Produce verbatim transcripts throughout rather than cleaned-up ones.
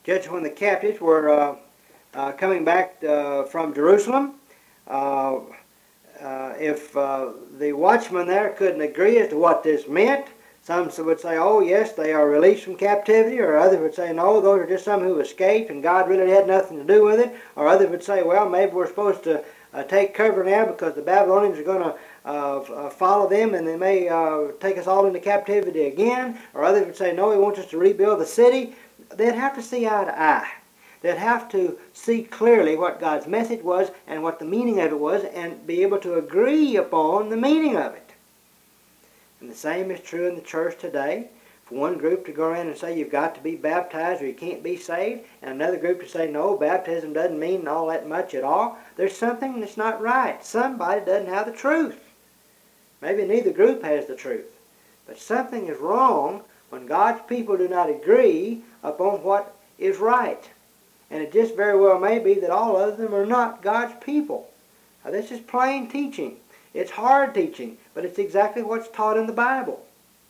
just when the captives were uh, uh, coming back uh, from Jerusalem, uh, uh, if uh, the watchmen there couldn't agree as to what this meant, some would say, oh yes, they are released from captivity, or others would say, no, those are just some who escaped and God really had nothing to do with it, or others would say, well, maybe we're supposed to uh, take cover now because the Babylonians are going to uh, uh, follow them and they may uh, take us all into captivity again, or others would say, no, he wants us to rebuild the city. They'd have to see eye to eye. They'd have to see clearly what God's message was and what the meaning of it was and be able to agree upon the meaning of it. And the same is true in the church today. For one group to go around and say you've got to be baptized or you can't be saved, and another group to say no, baptism doesn't mean all that much at all, there's something that's not right. Somebody doesn't have the truth. Maybe neither group has the truth. But something is wrong when God's people do not agree upon what is right. And it just very well may be that all of them are not God's people. Now, this is plain teaching. It's hard teaching, but it's exactly what's taught in the Bible.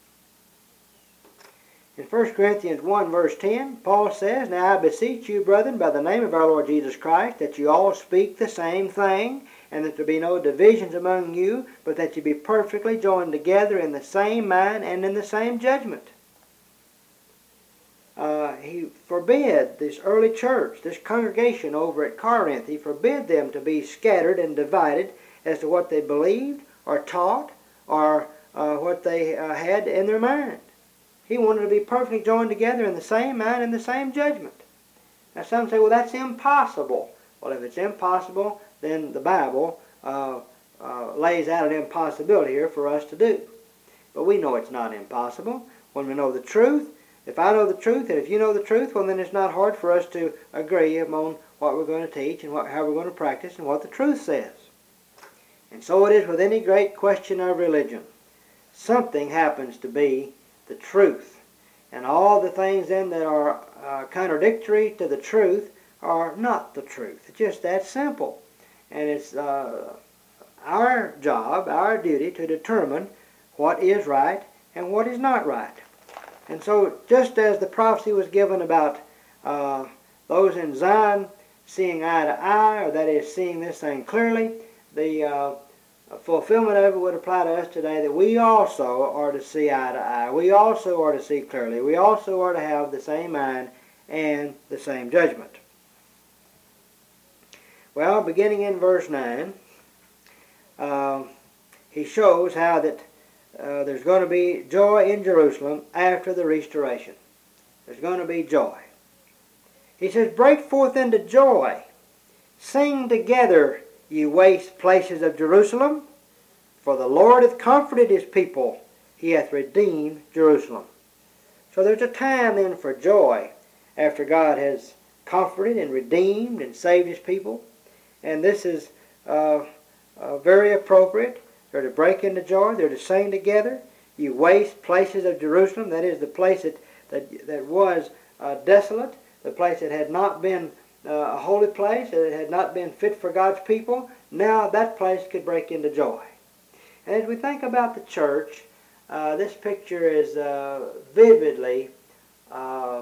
In First Corinthians one, verse ten, Paul says, now I beseech you, brethren, by the name of our Lord Jesus Christ, that you all speak the same thing, and that there be no divisions among you, but that you be perfectly joined together in the same mind and in the same judgment. Uh, he forbid this early church, this congregation over at Corinth, he forbid them to be scattered and divided as to what they believed or taught or uh, what they uh, had in their mind. He wanted to be perfectly joined together in the same mind and the same judgment. Now some say, well, that's impossible. Well, if it's impossible, then the Bible uh, uh, lays out an impossibility here for us to do. But we know it's not impossible when we know the truth. If I know the truth, and if you know the truth, well, then it's not hard for us to agree upon what we're going to teach and what, how we're going to practice and what the truth says. And so it is with any great question of religion. Something happens to be the truth. And all the things then that are uh, contradictory to the truth are not the truth. It's just that simple. And it's uh, our job, our duty to determine what is right and what is not right. And so just as the prophecy was given about uh, those in Zion seeing eye to eye, or that is seeing this thing clearly, the uh, fulfillment of it would apply to us today, that we also are to see eye to eye. We also are to see clearly. We also are to have the same mind and the same judgment. Well, beginning in verse nine, uh, he shows how that uh, there's going to be joy in Jerusalem after the restoration. There's going to be joy. He says, break forth into joy. Sing together, ye waste places of Jerusalem, for the Lord hath comforted his people. He hath redeemed Jerusalem. So there's a time then for joy after God has comforted and redeemed and saved his people. And this is uh, uh, very appropriate. They're to break into joy. They're to sing together. You waste places of Jerusalem. That is the place that, that, that was uh, desolate, the place that had not been uh, a holy place, that had not been fit for God's people. Now that place could break into joy. And as we think about the church, uh, this picture is uh, vividly uh,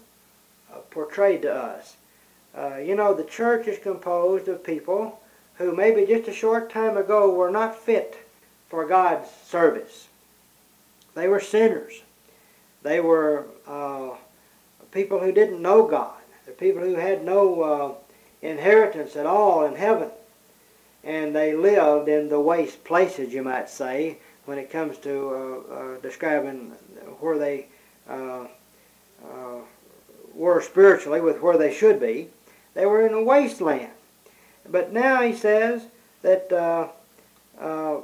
portrayed to us. Uh, you know, the church is composed of people who maybe just a short time ago were not fit for God's service. They were sinners. They were uh, people who didn't know God. They're people who had no uh, inheritance at all in heaven. And they lived in the waste places, you might say, when it comes to uh, uh, describing where they uh, uh, were spiritually with where they should be. They were in a wasteland. But now he says that uh, uh,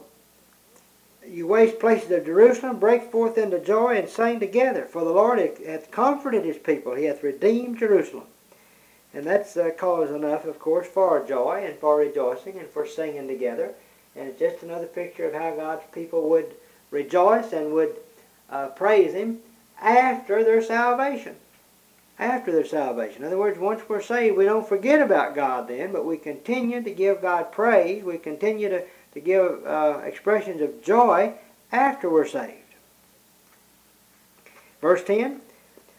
you waste places of Jerusalem, break forth into joy and sing together. For the Lord hath comforted his people. He hath redeemed Jerusalem. And that's uh, cause enough, of course, for joy and for rejoicing and for singing together. And it's just another picture of how God's people would rejoice and would uh, praise him after their salvation. After their salvation. In other words, once we're saved, we don't forget about God then, but we continue to give God praise. We continue to, to give uh, expressions of joy after we're saved. Verse ten,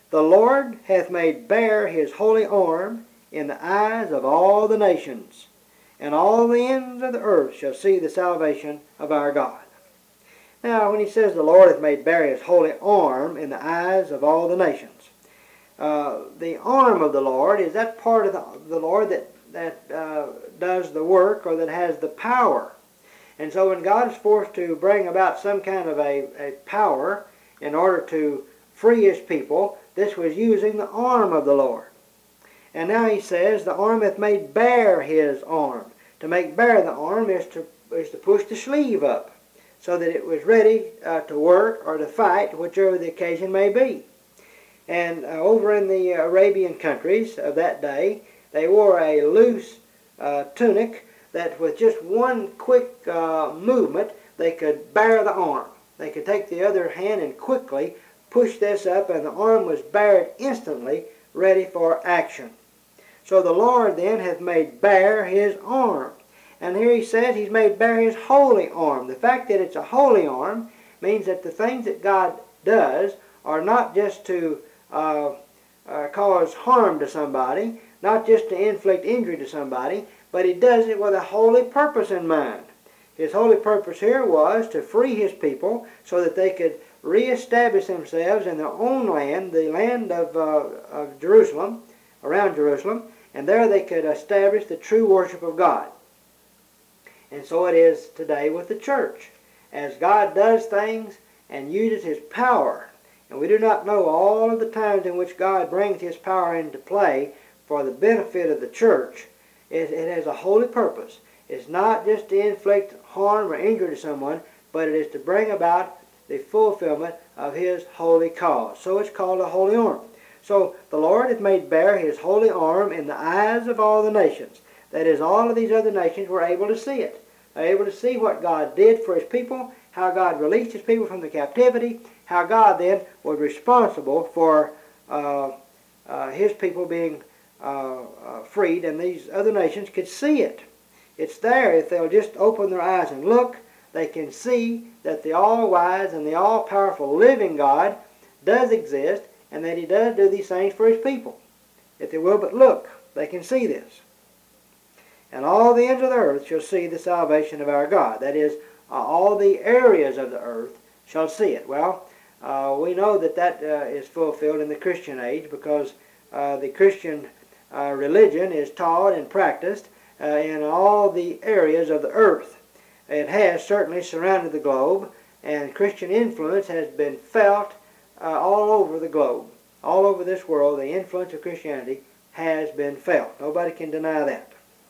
The Lord hath made bare his holy arm in the eyes of all the nations, and all the ends of the earth shall see the salvation of our God. Now, when he says the Lord hath made bare his holy arm in the eyes of all the nations, uh, the arm of the Lord is that part of the, the Lord that, that uh, does the work, or that has the power. And so when God is forced to bring about some kind of a, a power in order to free his people, this was using the arm of the Lord. And now he says the arm hath made bare his arm. To make bare the arm is to, is to push the sleeve up, so that it was ready uh, to work or to fight, whichever the occasion may be. And uh, over in the Arabian countries of that day, they wore a loose uh, tunic that with just one quick uh, movement, they could bare the arm. They could take the other hand and quickly push this up, and the arm was bared instantly, ready for action. So the Lord then hath made bare his arm. And here he says he's made bare his holy arm. The fact that it's a holy arm means that the things that God does are not just to uh, uh, cause harm to somebody, not just to inflict injury to somebody, but he does it with a holy purpose in mind. His holy purpose here was to free his people so that they could reestablish themselves in their own land, the land of, uh, of Jerusalem, around Jerusalem, and there they could establish the true worship of God. And so it is today with the church. As God does things and uses his power, and we do not know all of the times in which God brings his power into play for the benefit of the church, it, it has a holy purpose. It's not just to inflict harm or injury to someone, but it is to bring about the fulfillment of his holy cause. So it's called a holy arm. So the Lord hath made bare his holy arm in the eyes of all the nations. That is, all of these other nations were able to see it. They were able to see what God did for his people, how God released his people from the captivity, how God then was responsible for uh, uh, his people being uh, uh, freed, and these other nations could see it. It's there. If they'll just open their eyes and look, they can see that the all-wise and the all-powerful living God does exist, and that he does do these things for his people. If they will but look, they can see this. And all the ends of the earth shall see the salvation of our God. That is, uh, all the areas of the earth shall see it. Well, uh, we know that that uh, is fulfilled in the Christian age, because uh, the Christian uh, religion is taught and practiced uh, in all the areas of the earth. It has certainly surrounded the globe, and Christian influence has been felt uh, all over the globe. All over this world, the influence of Christianity has been felt. Nobody can deny that.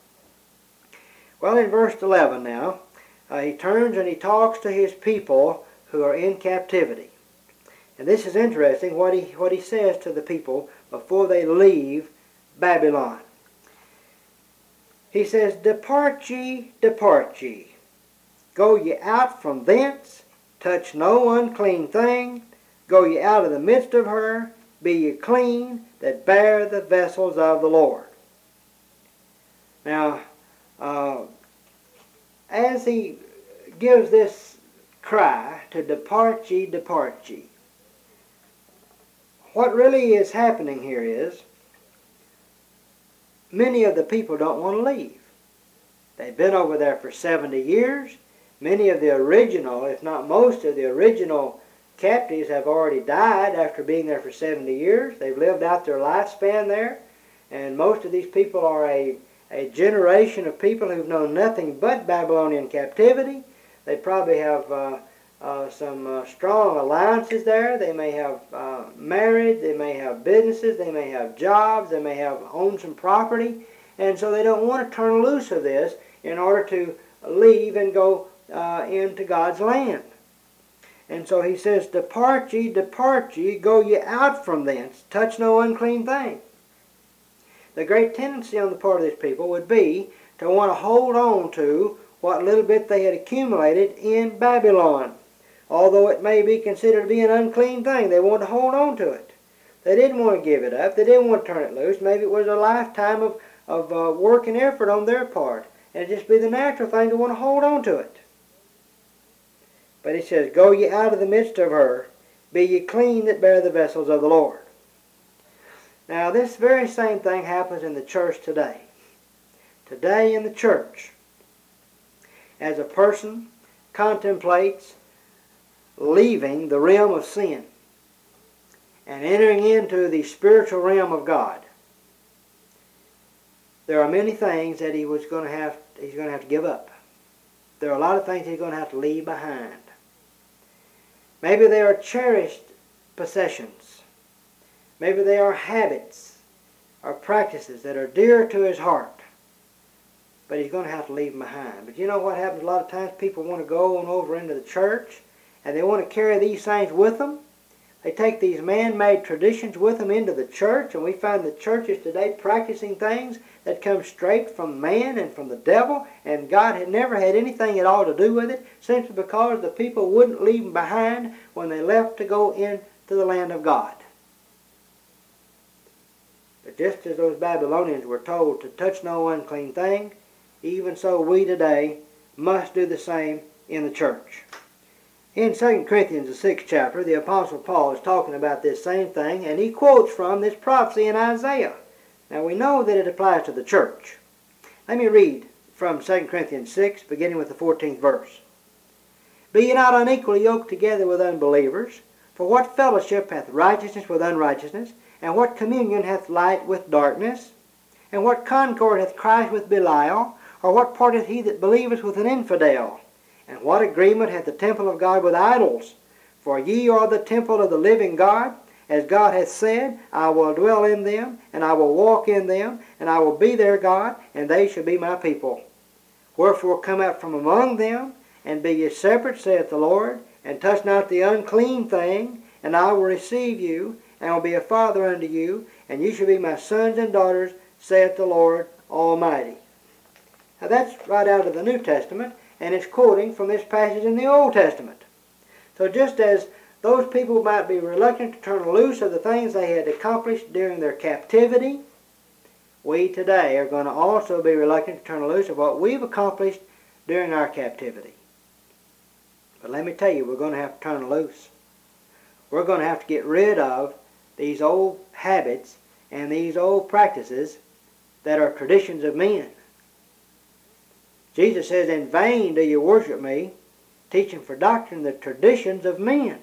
Well, in verse eleven now, uh, he turns and he talks to his people who are in captivity. And this is interesting, what he, what he says to the people before they leave Babylon. He says, "Depart ye, depart ye. Go ye out from thence, touch no unclean thing. Go ye out of the midst of her, be ye clean, that bear the vessels of the Lord." Now, uh, as he gives this cry to depart ye, depart ye, what really is happening here is many of the people don't want to leave. They've been over there for seventy years. Many of the original, if not most of the original captives have already died after being there for seventy years. They've lived out their lifespan there, and most of these people are a, a generation of people who've known nothing but Babylonian captivity. They probably have uh, uh, some uh, strong alliances there. They may have uh, married, they may have businesses, they may have jobs, they may have owned some property, and so they don't want to turn loose of this in order to leave and go uh, into God's land. And so he says, "Depart ye, depart ye, go ye out from thence, touch no unclean thing." The great tendency on the part of these people would be to want to hold on to what little bit they had accumulated in Babylon. Although it may be considered to be an unclean thing, they wanted to hold on to it. They didn't want to give it up. They didn't want to turn it loose. Maybe it was a lifetime of, of uh, work and effort on their part. And it'd just be the natural thing to want to hold on to it. But he says, "Go ye out of the midst of her, be ye clean that bear the vessels of the Lord." Now this very same thing happens in the church today. Today in the church, as a person contemplates leaving the realm of sin and entering into the spiritual realm of God, there are many things that he was going to have he's going to have to give up. There are a lot of things he's going to have to leave behind. Maybe they are cherished possessions. Maybe they are habits or practices that are dear to his heart. But he's going to have to leave them behind. But you know what happens a lot of times? People want to go on over into the church and they want to carry these things with them. They take these man-made traditions with them into the church, and we find the churches today practicing things that come straight from man and from the devil, and God had never had anything at all to do with it, simply because the people wouldn't leave them behind when they left to go into the land of God. But just as those Babylonians were told to touch no unclean thing, even so we today must do the same in the church. In Second Corinthians, the sixth chapter, the Apostle Paul is talking about this same thing, and he quotes from this prophecy in Isaiah. Now we know that it applies to the church. Let me read from Second Corinthians six, beginning with the fourteenth verse. Be ye not unequally yoked together with unbelievers, for what fellowship hath righteousness with unrighteousness, and what communion hath light with darkness? And what concord hath Christ with Belial? Or what part hath he that believeth with an infidel? And what agreement hath the temple of God with idols? For ye are the temple of the living God, as God hath said, I will dwell in them, and I will walk in them, and I will be their God, and they shall be my people. Wherefore come out from among them, and be ye separate, saith the Lord, and touch not the unclean thing, and I will receive you, and will be a father unto you, and ye shall be my sons and daughters, saith the Lord Almighty. Now that's right out of the New Testament, and it's quoting from this passage in the Old Testament. So just as those people might be reluctant to turn loose of the things they had accomplished during their captivity, we today are going to also be reluctant to turn loose of what we've accomplished during our captivity. But let me tell you, we're going to have to turn loose. We're going to have to get rid of these old habits and these old practices that are traditions of men. Jesus says, in vain do you worship me, teaching for doctrine the traditions of men.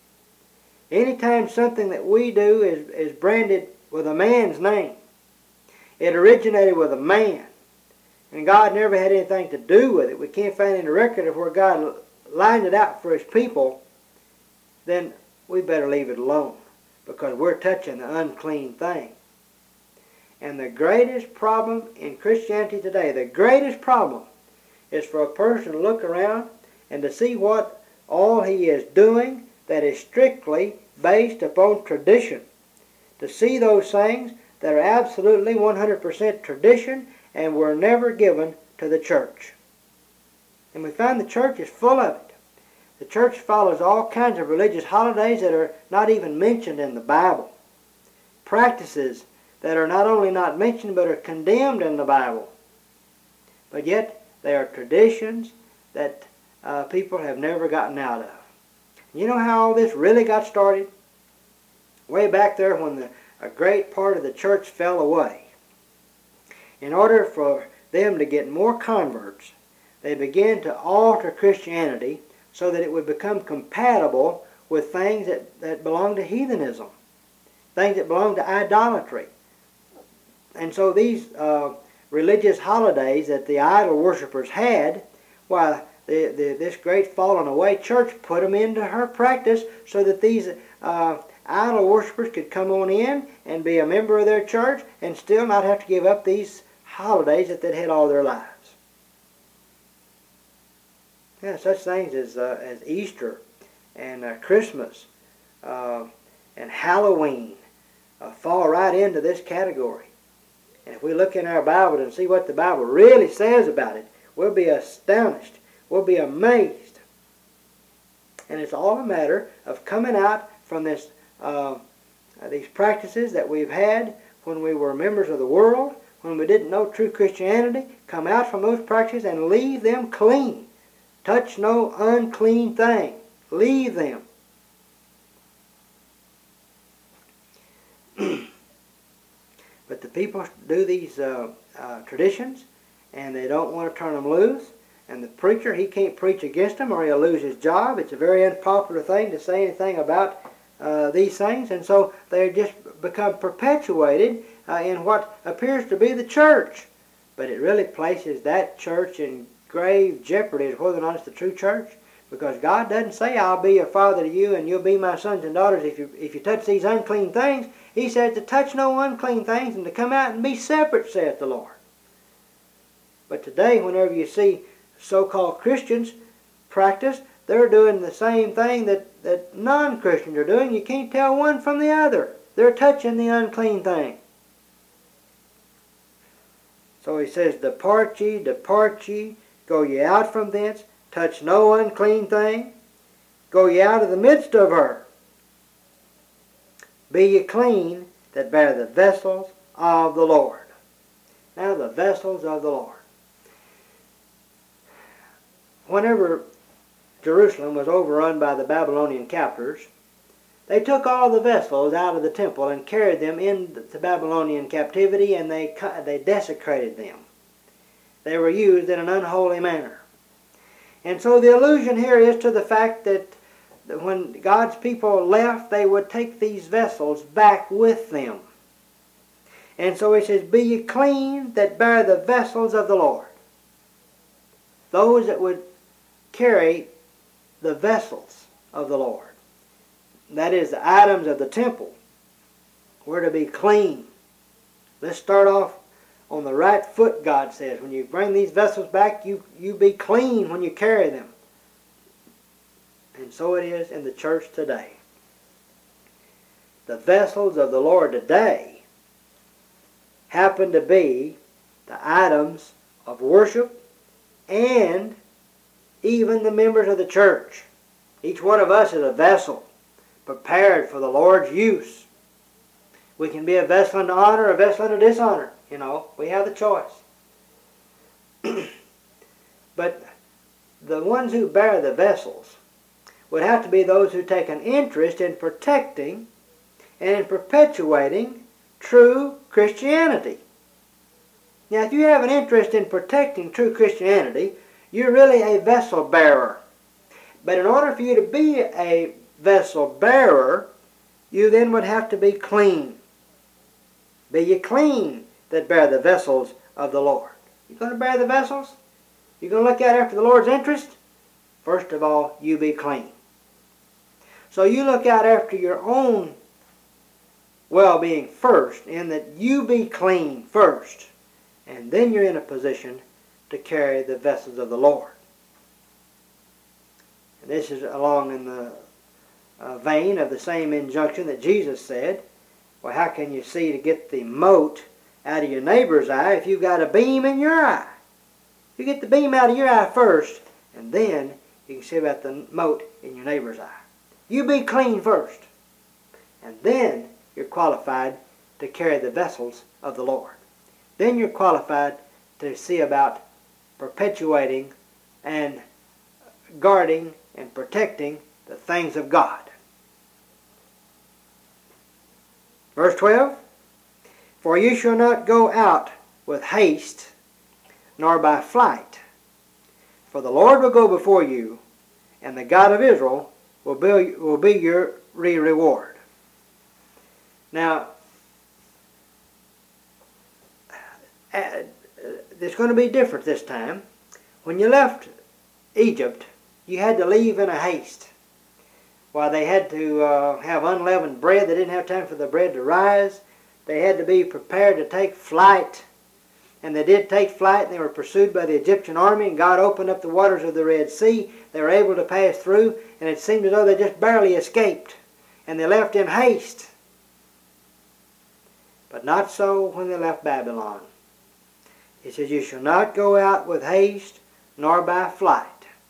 Anytime something that we do is, is branded with a man's name, it originated with a man, and God never had anything to do with it. We can't find any record of where God lined it out for his people, then we better leave it alone, because we're touching the unclean thing. And the greatest problem in Christianity today, the greatest problem, is for a person to look around and to see what all he is doing that is strictly based upon tradition. To see those things that are absolutely one hundred percent tradition and were never given to the church. And we find the church is full of it. The church follows all kinds of religious holidays that are not even mentioned in the Bible. Practices that are not only not mentioned but are condemned in the Bible. But yet they are traditions that uh, people have never gotten out of. You know how all this really got started? Way back there when the, a great part of the church fell away. In order for them to get more converts, they began to alter Christianity so that it would become compatible with things that, that belong to heathenism, things that belong to idolatry. And so these uh, religious holidays that the idol worshippers had, why, the, the, this great fallen away church put them into her practice so that these uh, idol worshippers could come on in and be a member of their church and still not have to give up these holidays that they'd had all their lives. Yeah, such things as, uh, as Easter and uh, Christmas uh, and Halloween uh, fall right into this category. And if we look in our Bible and see what the Bible really says about it, we'll be astonished. We'll be amazed. And it's all a matter of coming out from this, uh, these practices that we've had when we were members of the world, when we didn't know true Christianity, come out from those practices and leave them clean. Touch no unclean thing. Leave them. But the people do these uh, uh, traditions, and they don't want to turn them loose. And the preacher, he can't preach against them or he'll lose his job. It's a very unpopular thing to say anything about uh, these things. And so they just become perpetuated uh, in what appears to be the church. But it really places that church in grave jeopardy as whether or not it's the true church. Because God doesn't say, I'll be a father to you and you'll be my sons and daughters if you, if you touch these unclean things. He said to touch no unclean things and to come out and be separate, saith the Lord. But today, whenever you see so-called Christians practice, they're doing the same thing that, that non-Christians are doing. You can't tell one from the other. They're touching the unclean thing. So he says, Depart ye, depart ye, go ye out from thence, touch no unclean thing, go ye out of the midst of her. Be ye clean that bear the vessels of the Lord. Now the vessels of the Lord. Whenever Jerusalem was overrun by the Babylonian captors, they took all the vessels out of the temple and carried them into Babylonian captivity, and they, they desecrated them. They were used in an unholy manner. And so the allusion here is to the fact that when God's people left, they would take these vessels back with them. And so he says, Be ye clean that bear the vessels of the Lord. Those that would carry the vessels of the Lord. That is, the items of the temple were to be clean. Let's start off on the right foot, God says. When you bring these vessels back, you, you be clean when you carry them. And so it is in the church today. The vessels of the Lord today happen to be the items of worship and even the members of the church. Each one of us is a vessel prepared for the Lord's use. We can be a vessel unto honor or a vessel unto dishonor. You know, we have the choice. But the ones who bear the vessels would have to be those who take an interest in protecting and in perpetuating true Christianity. Now, if you have an interest in protecting true Christianity, you're really a vessel bearer. But in order for you to be a vessel bearer, you then would have to be clean. Be ye clean that bear the vessels of the Lord. You're going to bear the vessels? You're going to look out after the Lord's interest? First of all, you be clean. So you look out after your own well-being first, in that you be clean first. And then you're in a position to carry the vessels of the Lord. And this is along in the uh, vein of the same injunction that Jesus said. Well, how can you see to get the mote out of your neighbor's eye if you've got a beam in your eye? You get the beam out of your eye first, and then you can see about the mote in your neighbor's eye. You be clean first, and then you're qualified to carry the vessels of the Lord. Then you're qualified to see about perpetuating and guarding and protecting the things of God. Verse twelve, For you shall not go out with haste, nor by flight. For the Lord will go before you, and the God of Israel will be, will be your reward. Now, uh, it's going to be different this time. When you left Egypt, you had to leave in a haste. While they had to uh, have unleavened bread, they didn't have time for the bread to rise. They had to be prepared to take flight. And they did take flight, and they were pursued by the Egyptian army, and God opened up the waters of the Red Sea. They were able to pass through, and it seemed as though they just barely escaped. And they left in haste. But not so when they left Babylon. He says, You shall not go out with haste, nor by flight.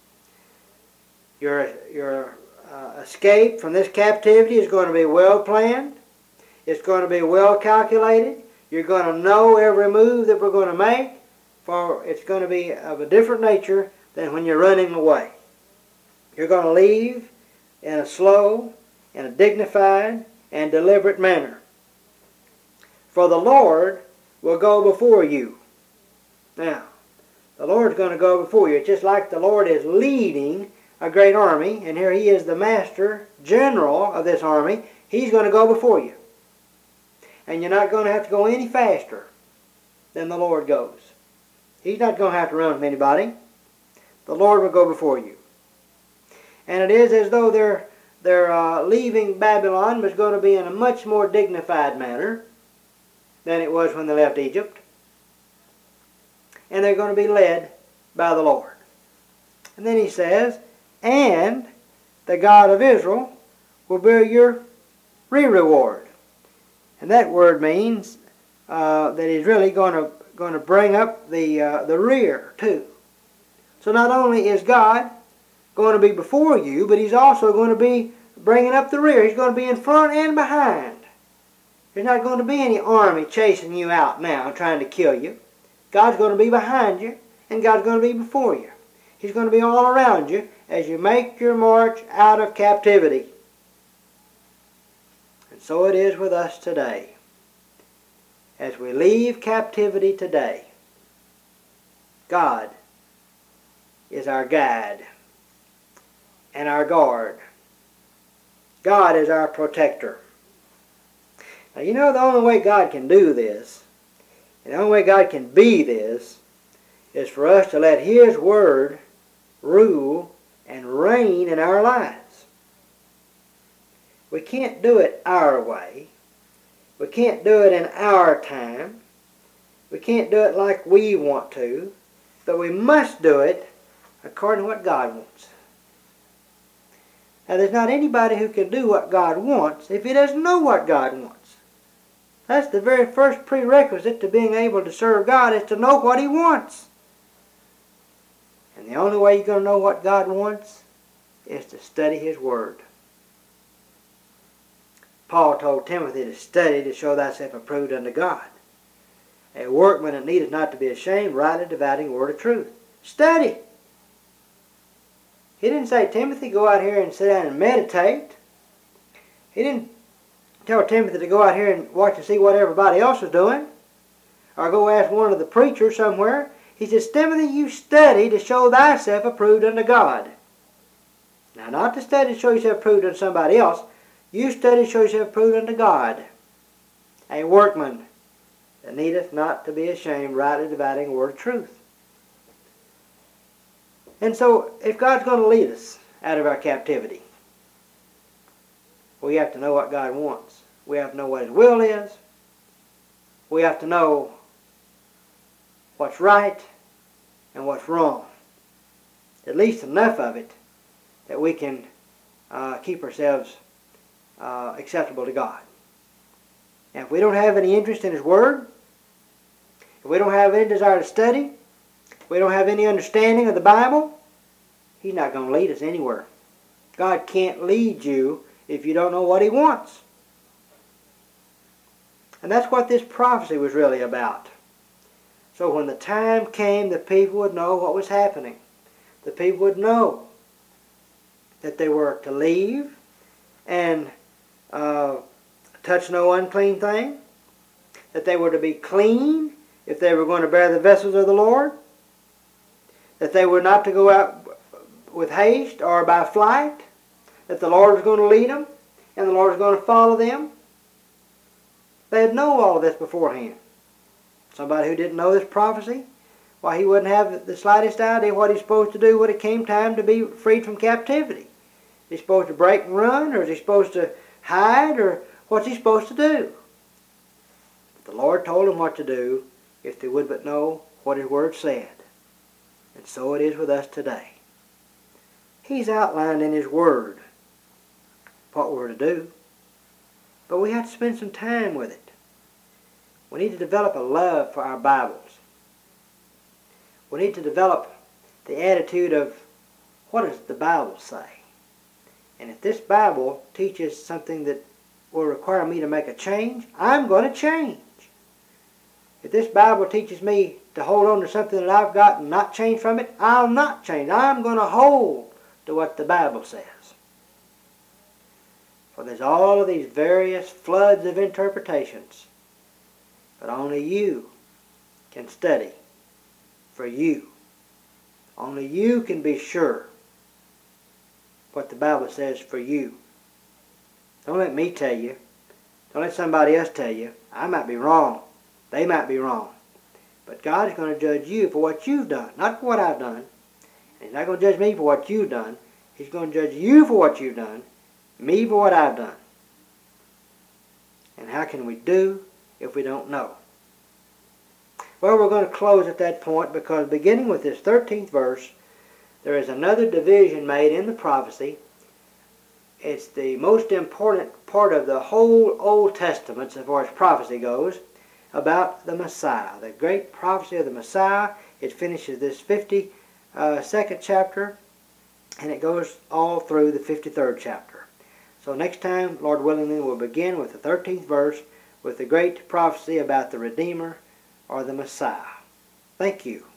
Your, your uh, escape from this captivity is going to be well planned. It's going to be well calculated. You're going to know every move that we're going to make, for it's going to be of a different nature than when you're running away. You're going to leave in a slow, in a dignified, and deliberate manner. For the Lord will go before you. Now, the Lord's going to go before you. It's just like the Lord is leading a great army, and here He is the master general of this army. He's going to go before you. And you're not going to have to go any faster than the Lord goes. He's not going to have to run from anybody. The Lord will go before you. And it is as though their, their uh, leaving Babylon was going to be in a much more dignified manner than it was when they left Egypt. And they're going to be led by the Lord. And then He says, and the God of Israel will be your re-reward. And that word means uh, that He's really going to going to bring up the uh, the rear too. So not only is God going to be before you, but He's also going to be bringing up the rear. He's going to be in front and behind. There's not going to be any army chasing you out now trying to kill you. God's going to be behind you, and God's going to be before you. He's going to be all around you as you make your march out of captivity. And so it is with us today. As we leave captivity today, God is our guide and our guard. God is our protector. Now you know the only way God can do this, and the only way God can be this, is for us to let His Word rule and reign in our lives. We can't do it our way. We can't do it in our time. We can't do it like we want to. But we must do it according to what God wants. Now there's not anybody who can do what God wants if he doesn't know what God wants. That's the very first prerequisite to being able to serve God, is to know what He wants. And the only way you're going to know what God wants is to study His Word. Paul told Timothy to study to show thyself approved unto God, a workman that needeth not to be ashamed, rightly dividing the word of truth. Study. He didn't say, Timothy, go out here and sit down and meditate. He didn't tell Timothy to go out here and watch and see what everybody else is doing, or go ask one of the preachers somewhere. He says, Timothy, you study to show thyself approved unto God. Now, not to study to show yourself approved unto somebody else. You study to show yourself approved unto God, a workman that needeth not to be ashamed, rightly dividing the word of truth. And so, if God's going to lead us out of our captivity, we have to know what God wants. We have to know what His will is. We have to know what's right and what's wrong. At least enough of it that we can uh, keep ourselves uh, acceptable to God. Now, if we don't have any interest in His Word, if we don't have any desire to study, if we don't have any understanding of the Bible, He's not going to lead us anywhere. God can't lead you if you don't know what He wants. And that's what this prophecy was really about. So when the time came, the people would know what was happening. The people would know that they were to leave and uh, touch no unclean thing, that they were to be clean if they were going to bear the vessels of the Lord, that they were not to go out with haste or by flight, that the Lord was going to lead them and the Lord was going to follow them. They'd know all of this beforehand. Somebody who didn't know this prophecy, why, he wouldn't have the slightest idea what he's supposed to do when it came time to be freed from captivity. Is he supposed to break and run, or is he supposed to hide, or what's he supposed to do? But the Lord told him what to do if they would but know what His Word said. And so it is with us today. He's outlined in His Word what we're to do, but we have to spend some time with it. We need to develop a love for our Bibles. We need to develop the attitude of, what does the Bible say? And if this Bible teaches something that will require me to make a change, I'm going to change. If this Bible teaches me to hold on to something that I've got and not change from it, I'll not change. I'm going to hold to what the Bible says. For there's all of these various floods of interpretations But only you can study for you. Only you can be sure what the Bible says for you. Don't let me tell you. Don't let somebody else tell you. I might be wrong. They might be wrong. But God is going to judge you for what you've done, not for what I've done. He's not going to judge me for what you've done. He's going to judge you for what you've done, me for what I've done. And how can we do if we don't know? Well, we're going to close at that point, because beginning with this thirteenth verse, there is another division made in the prophecy. It's the most important part of the whole Old Testament, as far as prophecy goes, about the Messiah, the great prophecy of the Messiah. It finishes this fifty-second chapter, and it goes all through the fifty-third chapter. So next time, Lord willing, we'll begin with the thirteenth verse, with the great prophecy about the Redeemer or the Messiah. Thank you.